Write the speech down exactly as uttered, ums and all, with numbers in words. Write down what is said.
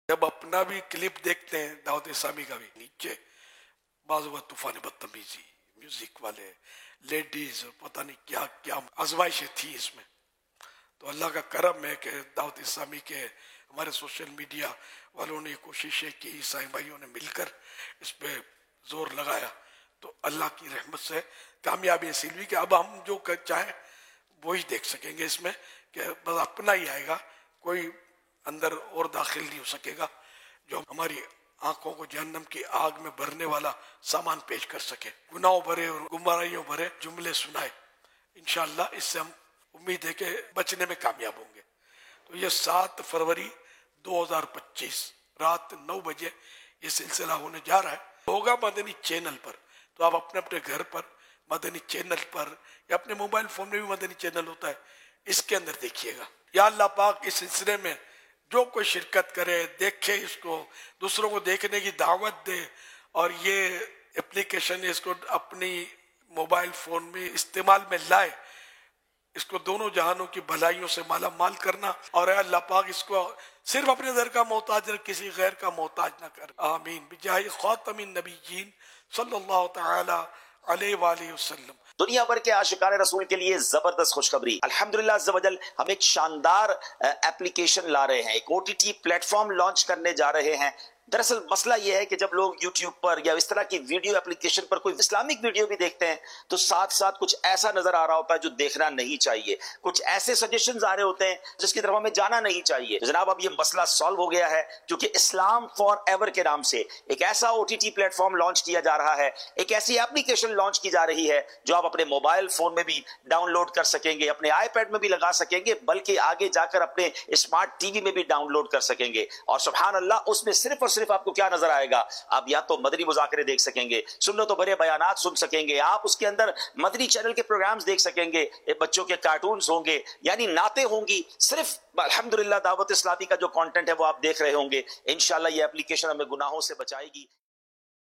جب اپنا بھی کلپ دیکھتے ہیں دعوت اسلامی کا بھی، نیچے بعض وقت طوفان بدتمیزی، میوزک والے، لیڈیز، پتہ نہیں کیا کیا آزمائشیں تھی اس میں. تو اللہ کا کرم ہے کہ دعوت اسلامی کے ہمارے سوشل میڈیا والوں نے کوششیں کی، عیسائی بھائیوں نے مل کر اس پہ زور لگایا، تو اللہ کی رحمت سے کامیابی حاصل ہوئی کہ اب ہم جو چاہیں وہی دیکھ سکیں گے اس میں، کہ بس اپنا ہی آئے گا، کوئی اندر اور داخل نہیں ہو سکے گا جو ہماری آنکھوں کو جہنم کی آگ میں بھرنے والا سامان پیش کر سکے، گناہوں بھرے اور گمراہیوں بھرے جملے سنائے. انشاءاللہ اس سے ہم امید ہے کہ بچنے میں کامیاب ہوں گے. تو یہ سات فروری دو ہزار پچیس رات نو بجے یہ سلسلہ ہونے جا رہا ہے، ہوگا مدنی چینل پر. تو آپ اپنے اپنے گھر پر مدنی چینل پر یا اپنے موبائل فون میں بھی مدنی چینل ہوتا ہے، اس کے اندر دیکھیے گا. یا اللہ پاک اس سلسلے میں جو کوئی شرکت کرے، دیکھے، اس کو دوسروں کو دیکھنے کی دعوت دے، اور یہ اپلیکیشن اس کو اپنی موبائل فون میں استعمال میں لائے، اس کو دونوں جہانوں کی بھلائیوں سے مالا مال کرنا، اور اے اللہ پاک اس کو صرف اپنے در کا محتاج رکھ، کسی غیر کا محتاج نہ کر. آمین بجاہ خاتم النبیین صلی اللہ تعالی علیہ وآلہ وسلم. دنیا بھر کے عاشقان رسول کے لیے زبردست خوشخبری. الحمدللہ عز و جل ہم ایک شاندار اپلیکیشن لا رہے ہیں، ایک O T T platform launch کرنے جا رہے ہیں. دراصل مسئلہ یہ ہے کہ جب لوگ یوٹیوب پر یا اس طرح کی ویڈیو اپلیکیشن پر کوئی اسلامک ویڈیو بھی دیکھتے ہیں تو ساتھ ساتھ کچھ ایسا نظر آ رہا ہوتا ہے جو دیکھنا نہیں چاہیے، کچھ ایسے سجیشنز آ رہے ہوتے ہیں جس کی طرف ہمیں جانا نہیں چاہیے. جناب اب یہ مسئلہ سالو ہو گیا ہے، کیونکہ اسلام فار ایور کے نام سے ایک ایسا O T T platform launch کیا جا رہا ہے، ایک ایسی اپلیکیشن لانچ کی جا رہی ہے جو آپ اپنے موبائل فون میں بھی ڈاؤن لوڈ کر سکیں گے، اپنے آئی پیڈ میں بھی لگا سکیں گے، بلکہ آگے جا کر اپنے اسمارٹ ٹی وی میں بھی ڈاؤن لوڈ کر سکیں گے. اور سبحان اللہ اس میں صرف اور صرف آپ کو کیا نظر آئے گا؟ آپ یا تو مدنی مذاکرے دیکھ سکیں گے، سنت و بڑے بیانات سن سکیں گے، آپ اس کے اندر مدنی چینل کے پروگرامز دیکھ سکیں گے، بچوں کے کارٹونز ہوں گے، یعنی نعتیں ہوں گی. صرف الحمدللہ دعوت اسلامی کا جو کانٹینٹ ہے وہ آپ دیکھ رہے ہوں گے. انشاءاللہ یہ اپلیکیشن ہمیں گناہوں سے بچائے گی.